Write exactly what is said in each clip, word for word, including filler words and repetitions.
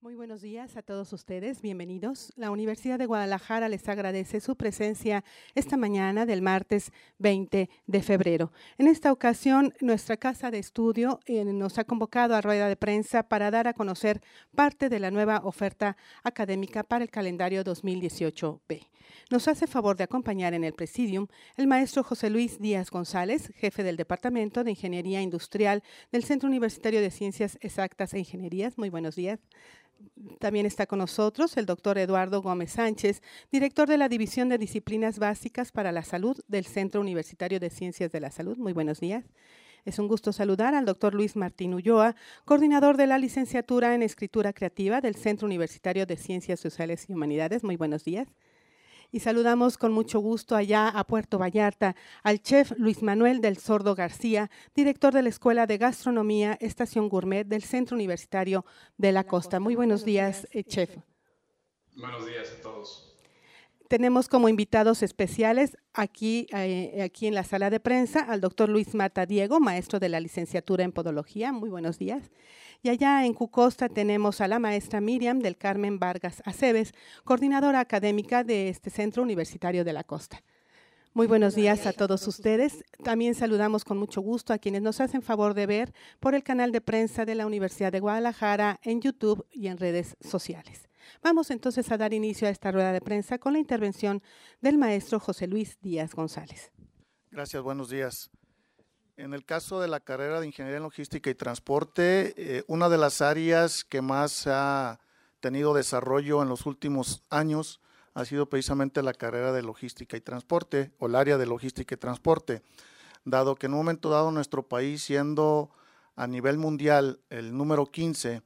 Muy buenos días a todos ustedes, bienvenidos. La Universidad de Guadalajara les agradece su presencia esta mañana del martes veinte de febrero. En esta ocasión, nuestra casa de estudio eh, nos ha convocado a rueda de prensa para dar a conocer parte de la nueva oferta académica para el calendario dos mil dieciocho B. Nos hace favor de acompañar en el presidium el maestro José Luis Díaz González, jefe del Departamento de Ingeniería Industrial del Centro Universitario de Ciencias Exactas e Ingenierías. Muy buenos días. También está con nosotros el doctor Eduardo Gómez Sánchez, director de la División de Disciplinas Básicas para la Salud del Centro Universitario de Ciencias de la Salud. Muy buenos días. Es un gusto saludar al doctor Luis Martín Ulloa, coordinador de la licenciatura en Escritura Creativa del Centro Universitario de Ciencias Sociales y Humanidades. Muy buenos días. Y saludamos con mucho gusto allá a Puerto Vallarta al chef Luis Manuel del Sordo García, director de la Escuela de Gastronomía Estación Gourmet del Centro Universitario de la Costa. Muy buenos días, eh, chef. Buenos días a todos. Tenemos como invitados especiales aquí, eh, aquí en la sala de prensa al doctor Luis Mata Diego, maestro de la licenciatura en Podología. Muy buenos días. Y allá en Cucosta tenemos a la maestra Miriam del Carmen Vargas Aceves, coordinadora académica de este Centro Universitario de la Costa. Muy buenos días a todos ustedes. También saludamos con mucho gusto a quienes nos hacen favor de ver por el canal de prensa de la Universidad de Guadalajara en YouTube y en redes sociales. Vamos entonces a dar inicio a esta rueda de prensa con la intervención del maestro José Luis Díaz González. Gracias, buenos días. En el caso de la carrera de Ingeniería en Logística y Transporte, eh, una de las áreas que más ha tenido desarrollo en los últimos años ha sido precisamente la carrera de Logística y Transporte o el área de Logística y Transporte, dado que en un momento dado nuestro país, siendo a nivel mundial el número quince,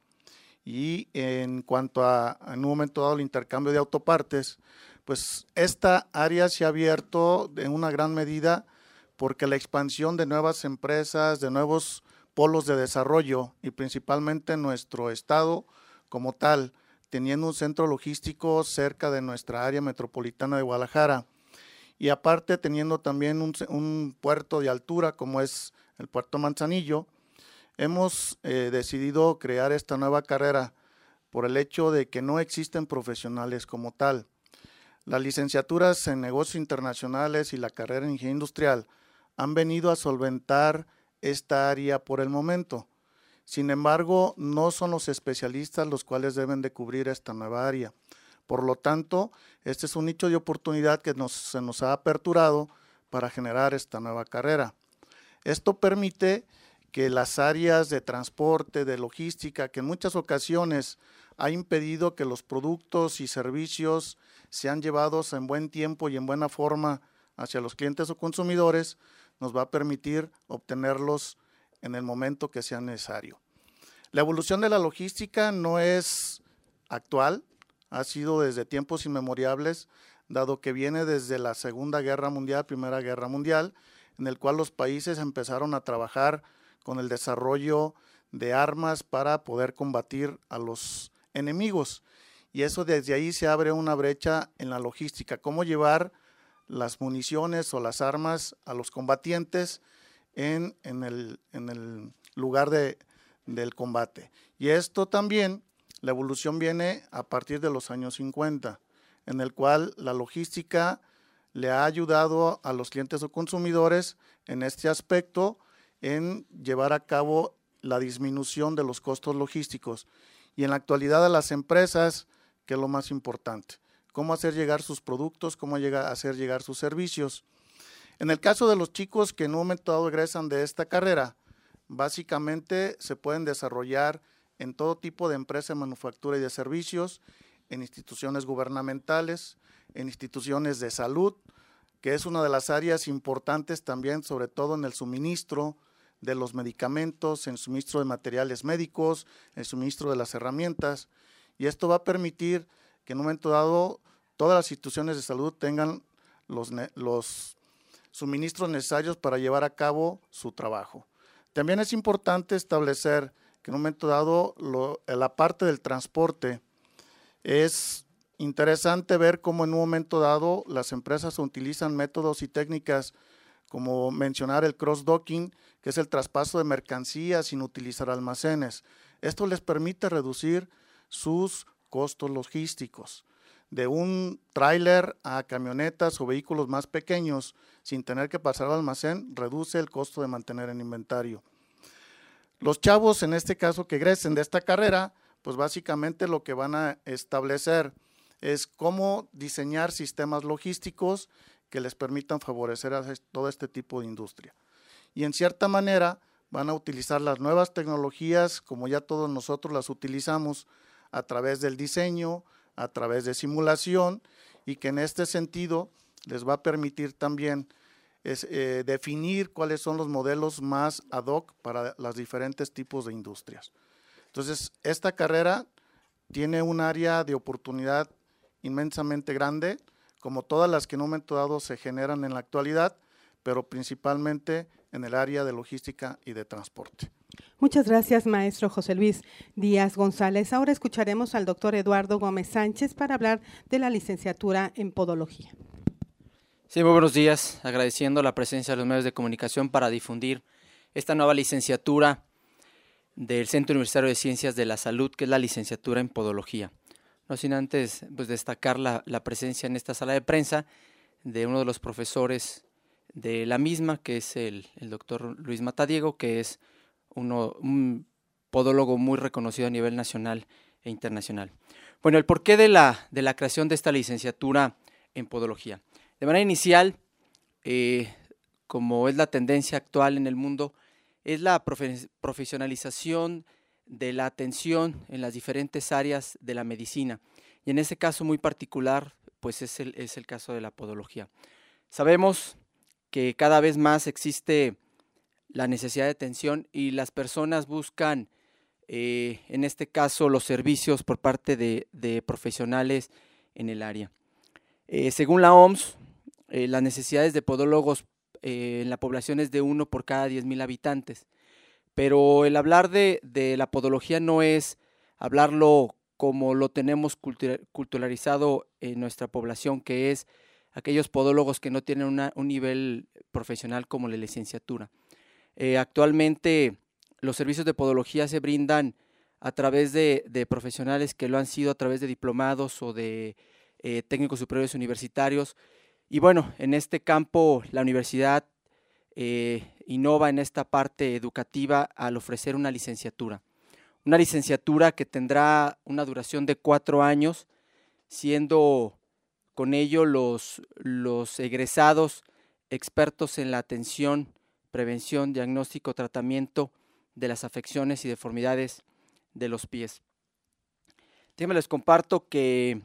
y en cuanto a en un momento dado el intercambio de autopartes, pues esta área se ha abierto en una gran medida porque la expansión de nuevas empresas, de nuevos polos de desarrollo y principalmente nuestro estado como tal, teniendo un centro logístico cerca de nuestra área metropolitana de Guadalajara y aparte teniendo también un, un puerto de altura como es el Puerto Manzanillo, hemos eh, decidido crear esta nueva carrera por el hecho de que no existen profesionales como tal. Las licenciaturas en negocios internacionales y la carrera en ingeniería industrial han venido a solventar esta área por el momento. Sin embargo, no son los especialistas los cuales deben de cubrir esta nueva área. Por lo tanto, este es un nicho de oportunidad que nos, se nos ha aperturado para generar esta nueva carrera. Esto permite que las áreas de transporte, de logística, que en muchas ocasiones ha impedido que los productos y servicios sean llevados en buen tiempo y en buena forma hacia los clientes o consumidores, nos va a permitir obtenerlos en el momento que sea necesario. La evolución de la logística no es actual, ha sido desde tiempos inmemoriales, dado que viene desde la Segunda Guerra Mundial, Primera Guerra Mundial, en el cual los países empezaron a trabajar con el desarrollo de armas para poder combatir a los enemigos. Y eso desde ahí se abre una brecha en la logística, cómo llevar las municiones o las armas a los combatientes en, en, el, en el lugar de, del combate. Y esto también, la evolución viene a partir de los años cincuenta, en el cual la logística le ha ayudado a los clientes o consumidores en este aspecto en llevar a cabo la disminución de los costos logísticos y en la actualidad a las empresas, que es lo más importante, cómo hacer llegar sus productos, cómo llega, hacer llegar sus servicios. En el caso de los chicos que en un momento dado egresan de esta carrera, básicamente se pueden desarrollar en todo tipo de empresas de manufactura y de servicios, en instituciones gubernamentales, en instituciones de salud, que es una de las áreas importantes también, sobre todo en el suministro de los medicamentos, en el suministro de materiales médicos, en el suministro de las herramientas, y esto va a permitir que en un momento dado todas las instituciones de salud tengan los, los suministros necesarios para llevar a cabo su trabajo. También es importante establecer que en un momento dado lo, la parte del transporte es interesante ver cómo en un momento dado las empresas utilizan métodos y técnicas como mencionar el cross-docking, que es el traspaso de mercancías sin utilizar almacenes. Esto les permite reducir sus costos logísticos. De un tráiler a camionetas o vehículos más pequeños, sin tener que pasar al almacén, reduce el costo de mantener el inventario. Los chavos, en este caso, que egresen de esta carrera, pues básicamente lo que van a establecer es cómo diseñar sistemas logísticos que les permitan favorecer a todo este tipo de industria. Y en cierta manera van a utilizar las nuevas tecnologías, como ya todos nosotros las utilizamos, a través del diseño, a través de simulación, y que en este sentido les va a permitir también es, eh, definir cuáles son los modelos más ad hoc para los diferentes tipos de industrias. Entonces, esta carrera tiene un área de oportunidad inmensamente grande, como todas las que en un momento dado se generan en la actualidad, pero principalmente en el área de logística y de transporte. Muchas gracias, maestro José Luis Díaz González. Ahora escucharemos al doctor Eduardo Gómez Sánchez para hablar de la licenciatura en Podología. Sí, muy buenos días, agradeciendo la presencia de los medios de comunicación para difundir esta nueva licenciatura del Centro Universitario de Ciencias de la Salud, que es la licenciatura en Podología. No sin antes pues, destacar la, la presencia en esta sala de prensa de uno de los profesores de la misma, que es el, el doctor Luis Matadiego, que es uno, un podólogo muy reconocido a nivel nacional e internacional. Bueno, el porqué de la, de la creación de esta licenciatura en Podología. De manera inicial, eh, como es la tendencia actual en el mundo, es la profe- profesionalización de la atención en las diferentes áreas de la medicina. Y en ese caso muy particular, pues es el, es el caso de la podología. Sabemos que cada vez más existe la necesidad de atención y las personas buscan, eh, en este caso, los servicios por parte de, de profesionales en el área. Eh, según la O M S, eh, las necesidades de podólogos eh, en la población es de uno por cada diez mil habitantes. Pero el hablar de, de la podología no es hablarlo como lo tenemos cultura, culturalizado en nuestra población, que es aquellos podólogos que no tienen una, un nivel profesional como la licenciatura. Eh, actualmente los servicios de podología se brindan a través de, de profesionales que lo han sido a través de diplomados o de eh, técnicos superiores universitarios. Y bueno, en este campo la universidad eh, innova en esta parte educativa al ofrecer una licenciatura. Una licenciatura que tendrá una duración de cuatro años, siendo con ello los, los egresados expertos en la atención, prevención, diagnóstico, tratamiento de las afecciones y deformidades de los pies. Déjenme les comparto que,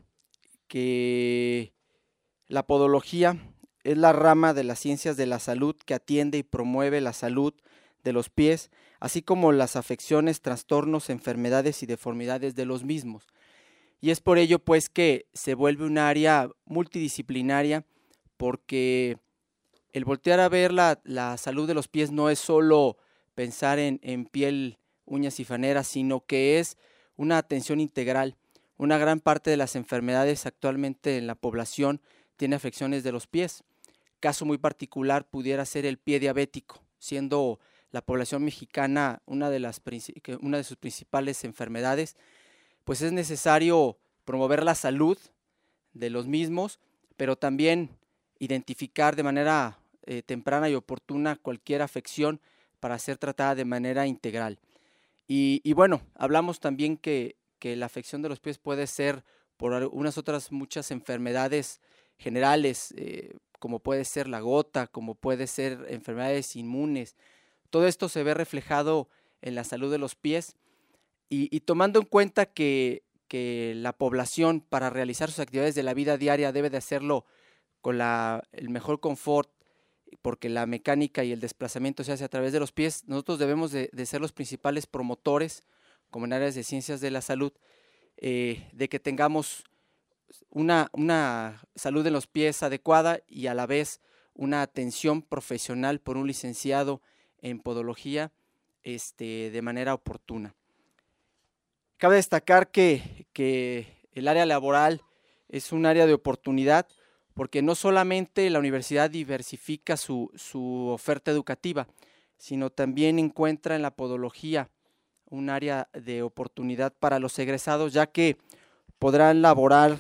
que la podología es la rama de las ciencias de la salud que atiende y promueve la salud de los pies, así como las afecciones, trastornos, enfermedades y deformidades de los mismos. Y es por ello pues que se vuelve un área multidisciplinaria, porque el voltear a ver la, la salud de los pies no es solo pensar en, en piel, uñas y faneras, sino que es una atención integral. Una gran parte de las enfermedades actualmente en la población tiene afecciones de los pies. Caso muy particular pudiera ser el pie diabético, siendo la población mexicana una de, las, una de sus principales enfermedades. Pues es necesario promover la salud de los mismos, pero también identificar de manera eh, temprana y oportuna cualquier afección para ser tratada de manera integral. Y, y bueno, hablamos también que, que la afección de los pies puede ser por unas otras muchas enfermedades generales, eh, como puede ser la gota, como puede ser enfermedades inmunes. Todo esto se ve reflejado en la salud de los pies. Y, y tomando en cuenta que, que la población para realizar sus actividades de la vida diaria debe de hacerlo con la, el mejor confort, porque la mecánica y el desplazamiento se hace a través de los pies, nosotros debemos de, de ser los principales promotores, como en áreas de ciencias de la salud, eh, de que tengamos una, una salud en los pies adecuada y a la vez una atención profesional por un licenciado en podología este, de manera oportuna. Cabe destacar que, que el área laboral es un área de oportunidad, porque no solamente la universidad diversifica su, su oferta educativa, sino también encuentra en la podología un área de oportunidad para los egresados, ya que podrán laborar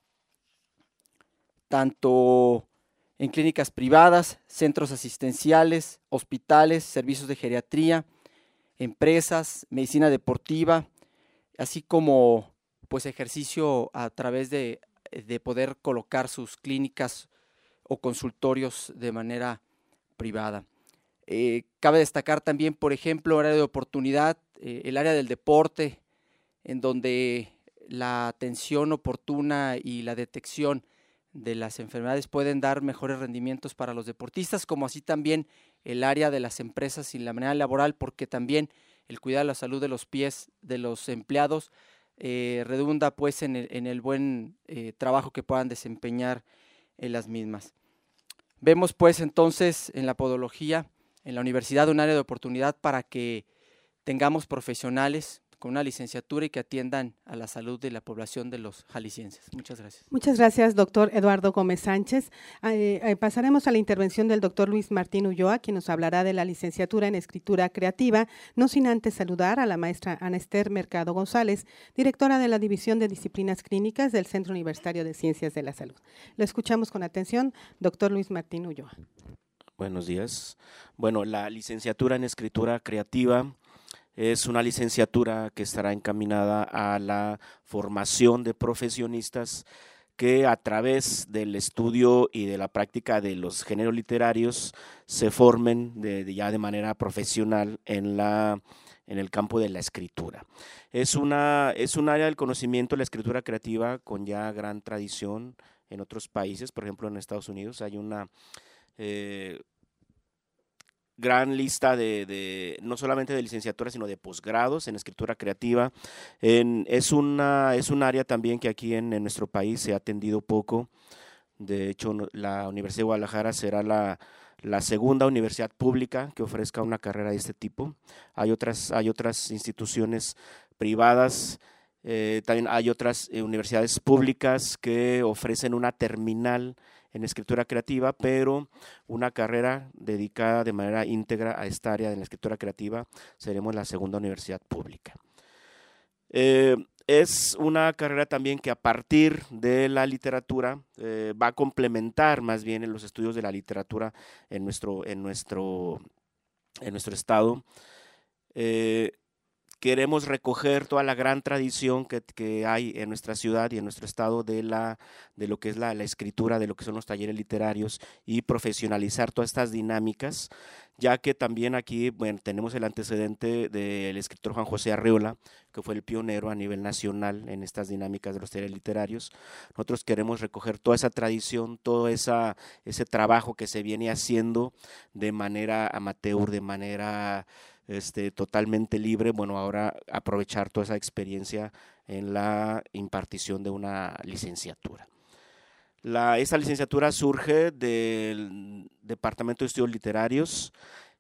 tanto en clínicas privadas, centros asistenciales, hospitales, servicios de geriatría, empresas, medicina deportiva, así como pues ejercicio a través de, de poder colocar sus clínicas o consultorios de manera privada. Eh, cabe destacar también, por ejemplo, área de oportunidad, eh, el área del deporte, en donde la atención oportuna y la detección de las enfermedades pueden dar mejores rendimientos para los deportistas, como así también el área de las empresas y la manera laboral, porque también el cuidado de la salud de los pies de los empleados eh, redunda pues en el, en el buen eh, trabajo que puedan desempeñar en las mismas. Vemos pues entonces en la podología, en la universidad, un área de oportunidad para que tengamos profesionales con una licenciatura y que atiendan a la salud de la población de los jaliscienses. Muchas gracias. Muchas gracias, doctor Eduardo Gómez Sánchez. Eh, eh, pasaremos a la intervención del doctor Luis Martín Ulloa, quien nos hablará de la licenciatura en Escritura Creativa, no sin antes saludar a la maestra Ana Esther Mercado González, directora de la División de Disciplinas Clínicas del Centro Universitario de Ciencias de la Salud. Lo escuchamos con atención, doctor Luis Martín Ulloa. Buenos días. Bueno, la licenciatura en Escritura Creativa es una licenciatura que estará encaminada a la formación de profesionistas que a través del estudio y de la práctica de los géneros literarios se formen de, de ya de manera profesional en, la, en el campo de la escritura. Es, una, es un área del conocimiento, la escritura creativa, con ya gran tradición en otros países. Por ejemplo, en Estados Unidos hay una eh, gran lista de, de, no solamente de licenciaturas, sino de posgrados en escritura creativa. En, es, una, es un área también que aquí en, en nuestro país se ha atendido poco. De hecho, la Universidad de Guadalajara será la, la segunda universidad pública que ofrezca una carrera de este tipo. Hay otras, hay otras instituciones privadas, eh, también hay otras eh, universidades públicas que ofrecen una terminal en escritura creativa, pero una carrera dedicada de manera íntegra a esta área de la escritura creativa, seremos la segunda universidad pública. Eh, es una carrera también que a partir de la literatura eh, va a complementar más bien en los estudios de la literatura en nuestro, en nuestro, en nuestro estado. Eh, Queremos recoger toda la gran tradición que, que hay en nuestra ciudad y en nuestro estado de, la, de lo que es la, la escritura, de lo que son los talleres literarios y profesionalizar todas estas dinámicas, ya que también aquí bueno, tenemos el antecedente del escritor Juan José Arreola, que fue el pionero a nivel nacional en estas dinámicas de los talleres literarios. Nosotros queremos recoger toda esa tradición, todo esa, ese trabajo que se viene haciendo de manera amateur, de manera Este, totalmente libre, bueno, ahora aprovechar toda esa experiencia en la impartición de una licenciatura. La, esta licenciatura surge del Departamento de Estudios Literarios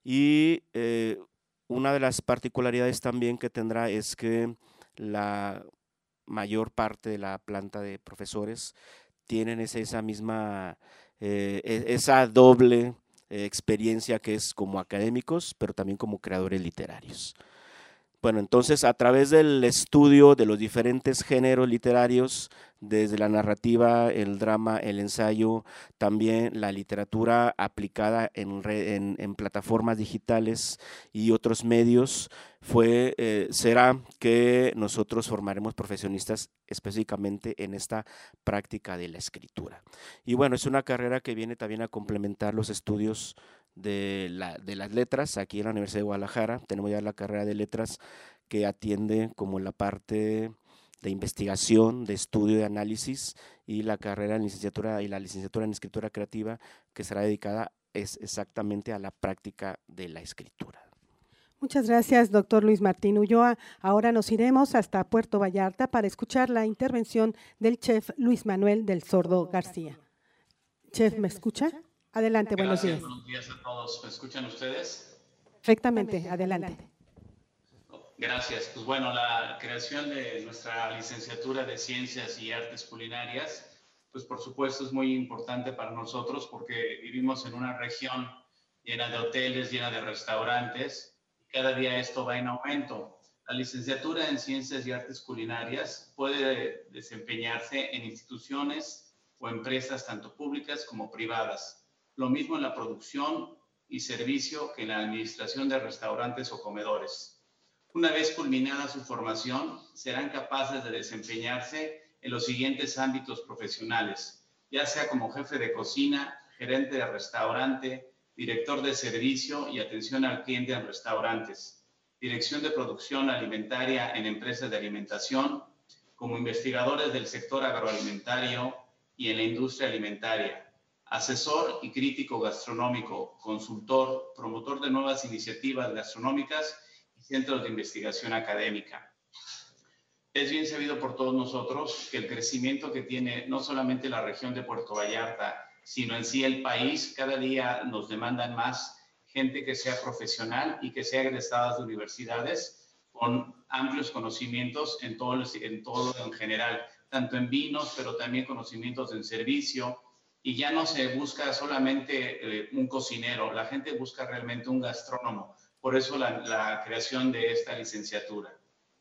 y eh, una de las particularidades también que tendrá es que la mayor parte de la planta de profesores tienen esa, esa misma, eh, esa doble experiencia que es como académicos, pero también como creadores literarios. Bueno, entonces a través del estudio de los diferentes géneros literarios, desde la narrativa, el drama, el ensayo, también la literatura aplicada en, re, en, en plataformas digitales y otros medios, fue, eh, será que nosotros formaremos profesionistas específicamente en esta práctica de la escritura. Y bueno, es una carrera que viene también a complementar los estudios de, la, de las letras. Aquí en la Universidad de Guadalajara tenemos ya la carrera de letras que atiende como la parte de investigación, de estudio, de análisis, y la carrera en licenciatura y la licenciatura en escritura creativa que será dedicada es exactamente a la práctica de la escritura. Muchas gracias, doctor Luis Martín Ulloa. Ahora nos iremos hasta Puerto Vallarta para escuchar la intervención del chef Luis Manuel del Sordo García. Chef, ¿me escucha? Adelante, buenos días. Buenos días a todos. ¿Me escuchan ustedes? Perfectamente, adelante. Gracias. Pues bueno, la creación de nuestra licenciatura de Ciencias y Artes Culinarias, pues por supuesto es muy importante para nosotros porque vivimos en una región llena de hoteles, llena de restaurantes, y cada día esto va en aumento. La licenciatura en Ciencias y Artes Culinarias puede desempeñarse en instituciones o empresas tanto públicas como privadas. Lo mismo en la producción y servicio que en la administración de restaurantes o comedores. Una vez culminada su formación, serán capaces de desempeñarse en los siguientes ámbitos profesionales, ya sea como jefe de cocina, gerente de restaurante, director de servicio y atención al cliente en restaurantes, dirección de producción alimentaria en empresas de alimentación, como investigadores del sector agroalimentario y en la industria alimentaria, asesor y crítico gastronómico, consultor, promotor de nuevas iniciativas gastronómicas y centros de investigación académica. Es bien sabido por todos nosotros que el crecimiento que tiene no solamente la región de Puerto Vallarta, sino en sí el país, cada día nos demandan más gente que sea profesional y que sea egresada de universidades con amplios conocimientos en todo, en todo en general, tanto en vinos, pero también conocimientos en servicio. Y ya no se busca solamente eh, un cocinero, la gente busca realmente un gastrónomo. Por eso la, la creación de esta licenciatura.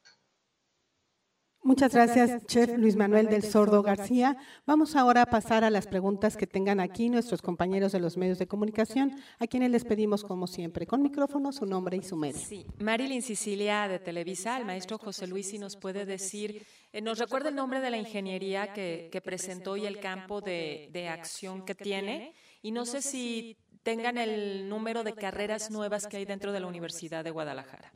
Muchas gracias, Chef Luis Manuel del Sordo García. Vamos ahora a pasar a las preguntas que tengan aquí nuestros compañeros de los medios de comunicación, a quienes les pedimos, como siempre, con micrófono, su nombre y su medio. Sí, Marilyn Sicilia de Televisa, el maestro José Luis, si nos puede decir, eh, nos recuerda el nombre de la ingeniería que, que presentó y el campo de, de acción que tiene, y no sé si tengan el número de carreras nuevas que hay dentro de la Universidad de Guadalajara.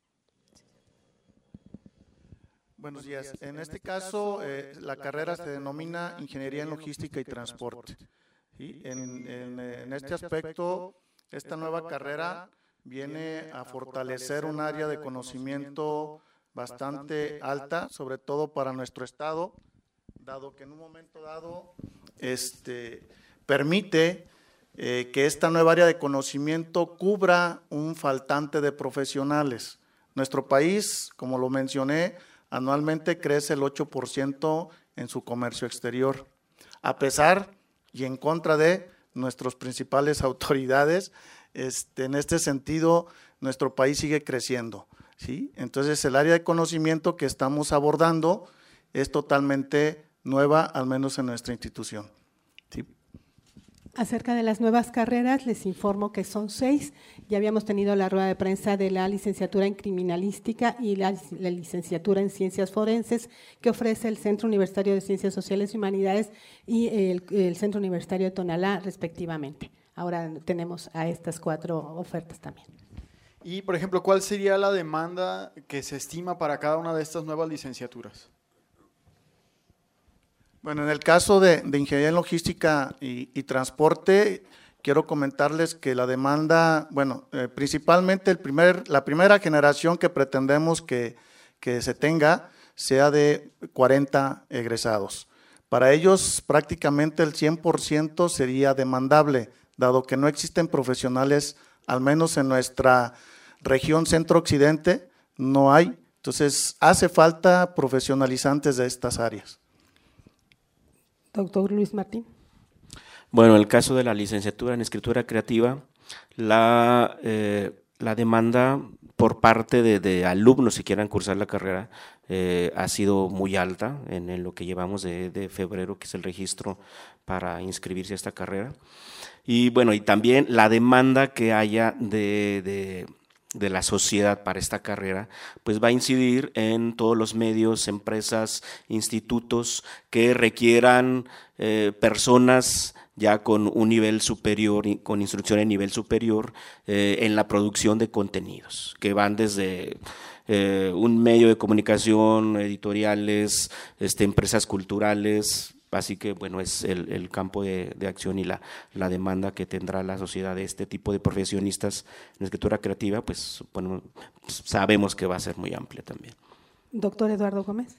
Buenos días. En este caso, eh, la carrera se denomina Ingeniería en Logística y Transporte. ¿Sí? En, en, en este aspecto, esta nueva carrera viene a fortalecer un área de conocimiento bastante alta, sobre todo para nuestro estado, dado que en un momento dado este, permite eh, que esta nueva área de conocimiento cubra un faltante de profesionales. Nuestro país, como lo mencioné, anualmente crece el ocho por ciento en su comercio exterior, a pesar y en contra de nuestras principales autoridades. Este, en este sentido, nuestro país sigue creciendo, ¿sí? Entonces, el área de conocimiento que estamos abordando es totalmente nueva, al menos en nuestra institución, ¿sí? Acerca de las nuevas carreras, les informo que son seis. Ya habíamos tenido la rueda de prensa de la licenciatura en Criminalística y la, la licenciatura en Ciencias Forenses que ofrece el Centro Universitario de Ciencias Sociales y Humanidades y el, el Centro Universitario de Tonalá, respectivamente. Ahora tenemos a estas cuatro ofertas también. Y, por ejemplo, ¿cuál sería la demanda que se estima para cada una de estas nuevas licenciaturas? Bueno, en el caso de, de Ingeniería en Logística y, y Transporte, quiero comentarles que la demanda, bueno, eh, principalmente el primer, la primera generación que pretendemos que, que se tenga sea de cuarenta egresados. Para ellos prácticamente el cien por ciento sería demandable, dado que no existen profesionales, al menos en nuestra región centro-occidente, no hay. Entonces, hace falta profesionalizantes de estas áreas. Doctor Luis Martín. Bueno, en el caso de la licenciatura en Escritura Creativa, la, eh, la demanda por parte de, de alumnos que quieran cursar la carrera eh, ha sido muy alta en, en lo que llevamos de, de febrero, que es el registro para inscribirse a esta carrera. Y bueno, y también la demanda que haya de… de de la sociedad para esta carrera, pues va a incidir en todos los medios, empresas, institutos que requieran eh, personas ya con un nivel superior, con instrucción en nivel superior eh, en la producción de contenidos, que van desde eh, un medio de comunicación, editoriales, este, empresas culturales. Así que, bueno, es el, el campo de, de acción y la, la demanda que tendrá la sociedad de este tipo de profesionistas en escritura creativa, pues bueno, sabemos que va a ser muy amplia también. Doctor Eduardo Gómez.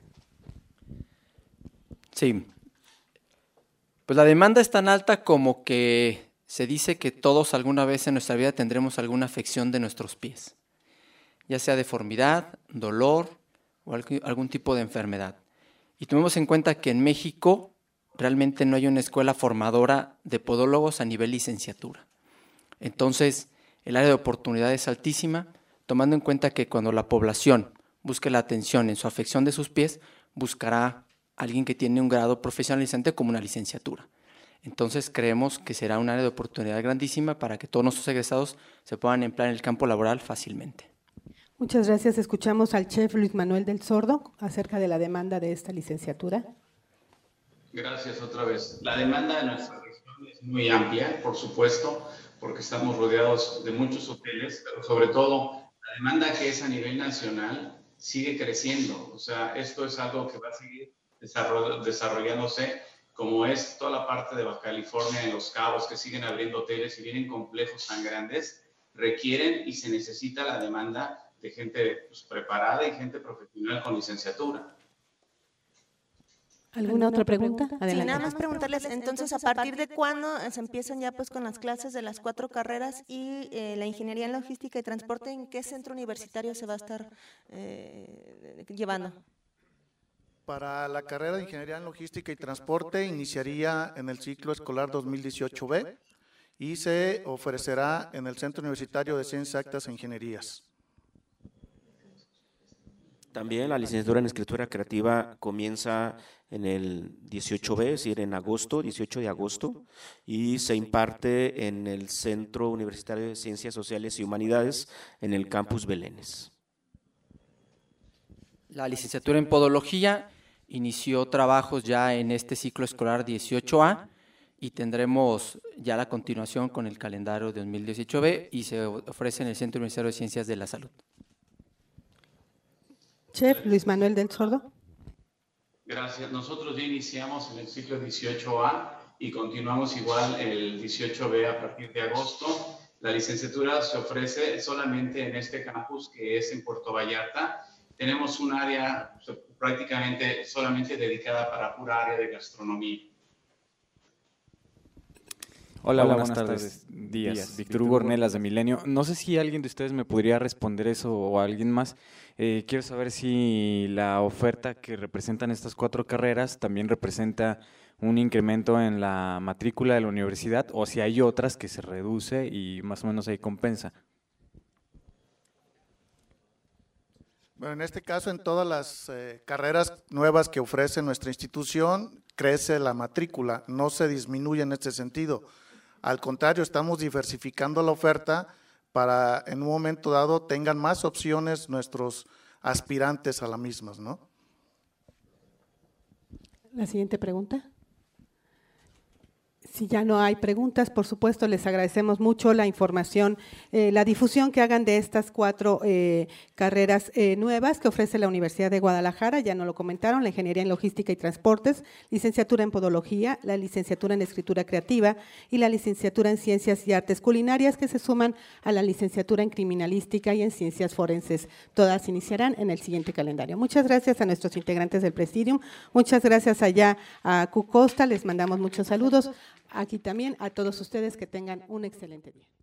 Sí, pues la demanda es tan alta como que se dice que todos alguna vez en nuestra vida tendremos alguna afección de nuestros pies, ya sea deformidad, dolor o algún tipo de enfermedad. Y tomemos en cuenta que en México realmente no hay una escuela formadora de podólogos a nivel licenciatura. Entonces, el área de oportunidad es altísima, tomando en cuenta que cuando la población busque la atención en su afección de sus pies, buscará a alguien que tiene un grado profesionalizante como una licenciatura. Entonces creemos que será un área de oportunidad grandísima para que todos nuestros egresados se puedan emplear en el campo laboral fácilmente. Muchas gracias. Escuchamos al chef Luis Manuel del Sordo acerca de la demanda de esta licenciatura. Gracias otra vez. La demanda de nuestra región es muy amplia, por supuesto, porque estamos rodeados de muchos hoteles, pero sobre todo la demanda que es a nivel nacional sigue creciendo. O sea, esto es algo que va a seguir desarrollándose, como es toda la parte de Baja California, en Los Cabos, que siguen abriendo hoteles y vienen complejos tan grandes, requieren y se necesita la demanda de gente pues, preparada y gente profesional con licenciatura. ¿Alguna otra pregunta? Adelante. Sí, nada más preguntarles, entonces, ¿a partir de cuándo se empiezan ya pues con las clases de las cuatro carreras y eh, la ingeniería en logística y transporte? ¿En qué centro universitario se va a estar eh, llevando? Para la carrera de Ingeniería en Logística y Transporte iniciaría en el ciclo escolar dos mil dieciocho B y se ofrecerá en el Centro Universitario de Ciencias Exactas e Ingenierías. También la licenciatura en Escritura Creativa comienza en el dieciocho B, es decir, en agosto, dieciocho de agosto, y se imparte en el Centro Universitario de Ciencias Sociales y Humanidades en el Campus Belénes. La licenciatura en Podología inició trabajos ya en este ciclo escolar dieciocho A y tendremos ya la continuación con el calendario de dos mil dieciocho B y se ofrece en el Centro Universitario de Ciencias de la Salud. Chef Luis Manuel del Sordo. Gracias. Nosotros ya iniciamos en el ciclo dieciocho A y continuamos igual el dieciocho B a partir de agosto. La licenciatura se ofrece solamente en este campus que es en Puerto Vallarta. Tenemos un área prácticamente solamente dedicada para pura área de gastronomía. Hola, Hola buenas, buenas tardes, tardes. Días. Días. Víctor Hugo Ornelas de Milenio. No sé si alguien de ustedes me podría responder eso o alguien más. Eh, quiero saber si la oferta que representan estas cuatro carreras también representa un incremento en la matrícula de la universidad o si hay otras que se reduce y más o menos ahí compensa. Bueno, en este caso, en todas las eh, carreras nuevas que ofrece nuestra institución, crece la matrícula, no se disminuye en este sentido. Al contrario, estamos diversificando la oferta para en un momento dado tengan más opciones nuestros aspirantes a las mismas, ¿no? La siguiente pregunta. Si ya no hay preguntas, por supuesto, les agradecemos mucho la información, eh, la difusión que hagan de estas cuatro eh, carreras eh, nuevas que ofrece la Universidad de Guadalajara, ya nos lo comentaron, la Ingeniería en Logística y Transportes, licenciatura en Podología, la licenciatura en Escritura Creativa y la licenciatura en Ciencias y Artes Culinarias que se suman a la licenciatura en Criminalística y en Ciencias Forenses. Todas iniciarán en el siguiente calendario. Muchas gracias a nuestros integrantes del Presidium, muchas gracias allá a Q Costa, les mandamos muchos saludos. Aquí también a todos ustedes que tengan un excelente día.